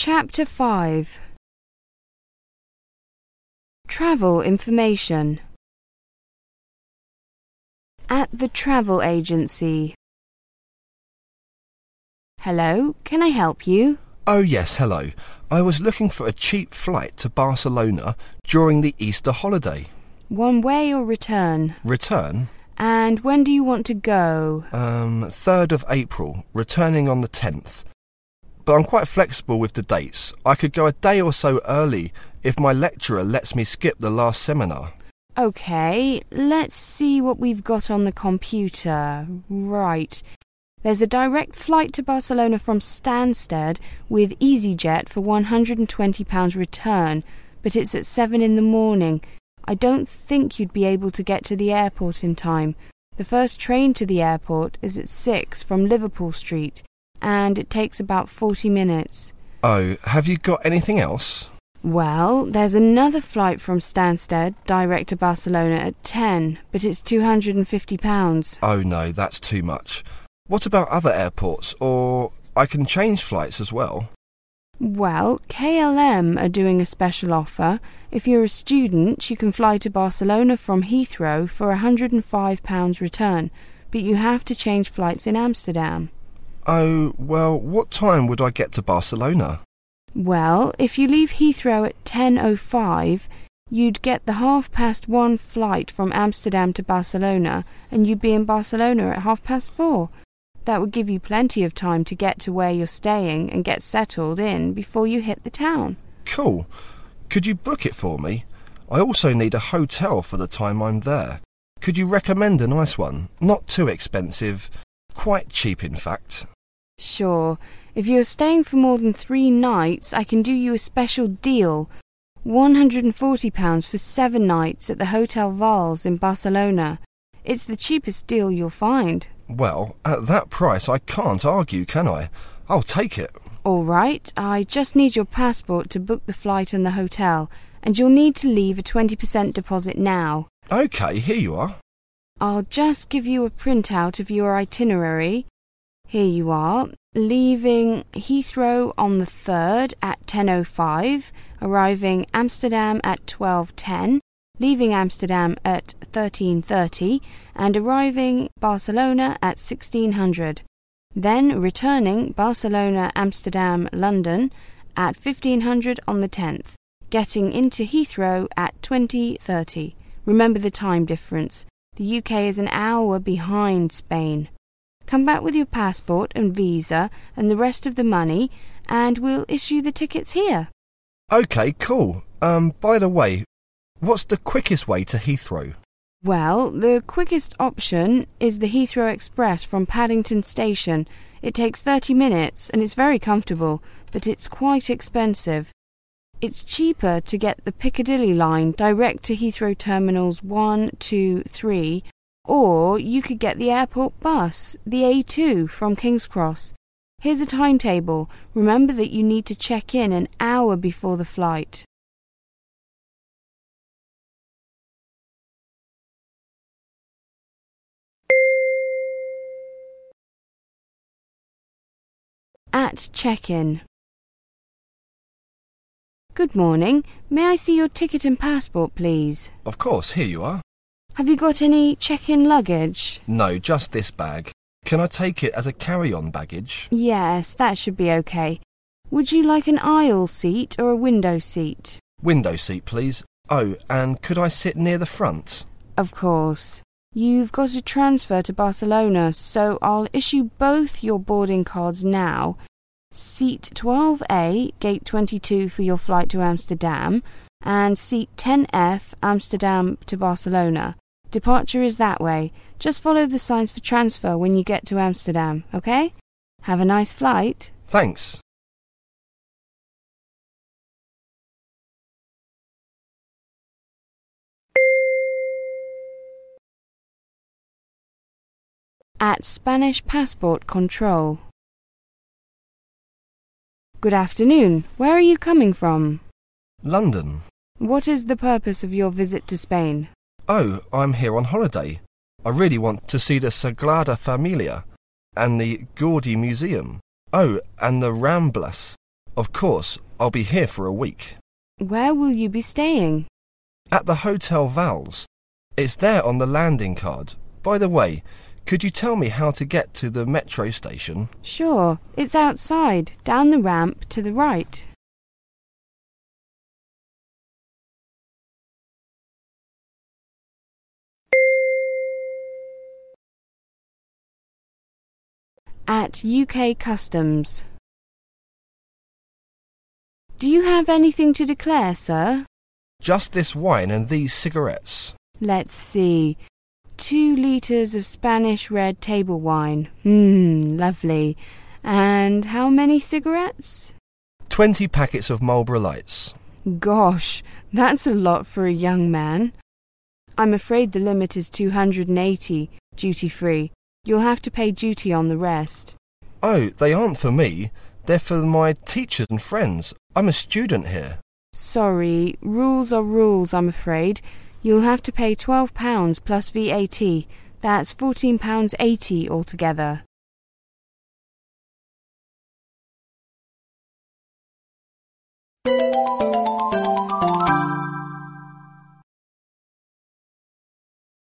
Chapter 5. Travel information. At the travel agency. Hello, can I help you? Oh yes, hello. I was looking for a cheap flight to Barcelona during the Easter holiday. One way or return? Return? And when do you want to go? 3rd of April, returning on the 10th. But I'm quite flexible with the dates. I could go a day or so early if my lecturer lets me skip the last seminar. Okay, let's see what we've got on the computer. Right. There's a direct flight to Barcelona from Stansted with EasyJet for £120 return, but it's at 7 in the morning. I don't think you'd be able to get to the airport in time. The first train to the airport is at 6 from Liverpool Street, and it takes about 40 minutes. Oh, have you got anything else? Well, there's another flight from Stansted direct to Barcelona at 10, but it's £250. Oh no, that's too much. What about other airports? Or I can change flights as well. Well, KLM are doing a special offer. If you're a student, you can fly to Barcelona from Heathrow for £105 return, but you have to change flights in Amsterdam. Oh, well, what time would I get to Barcelona? Well, if you leave Heathrow at 10:05, you'd get the 1:30 flight from Amsterdam to Barcelona, and you'd be in Barcelona at 4:30. That would give you plenty of time to get to where you're staying and get settled in before you hit the town. Cool. Could you book it for me? I also need a hotel for the time I'm there. Could you recommend a nice one? Not too expensive. Quite cheap, in fact. Sure. If you're staying for more than 3 nights, I can do you a special deal. £140 for 7 nights at the Hotel Vals in Barcelona. It's the cheapest deal you'll find. Well, at that price I can't argue, can I? I'll take it. All right, I just need your passport to book the flight and the hotel, and you'll need to leave a 20% deposit now. OK, here you are. I'll just give you a printout of your itinerary. Here you are, leaving Heathrow on the 3rd at 10:05, arriving Amsterdam at 12:10, leaving Amsterdam at 13:30, and arriving Barcelona at 1600. Then returning Barcelona, Amsterdam, London at 1500 on the 10th, getting into Heathrow at 20:30. Remember the time difference. The UK is an hour behind Spain. Come back with your passport and visa and the rest of the money, and we'll issue the tickets here. OK, cool. By the way, what's the quickest way to Heathrow? Well, the quickest option is the Heathrow Express from Paddington Station. It takes 30 minutes and it's very comfortable, but it's quite expensive. It's cheaper to get the Piccadilly line direct to Heathrow Terminals 1, 2, 3, or you could get the airport bus, the A2 from King's Cross. Here's a timetable. Remember that you need to check in an hour before the flight. At check-in. Good morning. May I see your ticket and passport, please? Of course, here you are. Have you got any check-in luggage? No, just this bag. Can I take it as a carry-on baggage? Yes, that should be okay. Would you like an aisle seat or a window seat? Window seat, please. Oh, and could I sit near the front? Of course. You've got a transfer to Barcelona, so I'll issue both your boarding cards now. Seat 12A, gate 22 for your flight to Amsterdam, and seat 10F, Amsterdam to Barcelona. Departure is that way. Just follow the signs for transfer when you get to Amsterdam, okay? Have a nice flight. Thanks. At Spanish Passport Control. Good afternoon. Where are you coming from? London. What is the purpose of your visit to Spain? Oh, I'm here on holiday. I really want to see the Sagrada Familia and the Gaudí Museum. Oh, and the Ramblas. Of course, I'll be here for a week. Where will you be staying? At the Hotel Vals. It's there on the landing card. By the way, could you tell me how to get to the metro station? Sure, it's outside, down the ramp to the right. At UK Customs. Do you have anything to declare, sir? Just this wine and these cigarettes. Let's see. 2 litres of Spanish red table wine. Lovely. And how many cigarettes? 20 packets of Marlboro Lights. Gosh, that's a lot for a young man. I'm afraid the limit is 280, duty-free. You'll have to pay duty on the rest. Oh, they aren't for me. They're for my teachers and friends. I'm a student here. Sorry, rules are rules, I'm afraid. You'll have to pay £12 plus VAT. That's £14.80 altogether.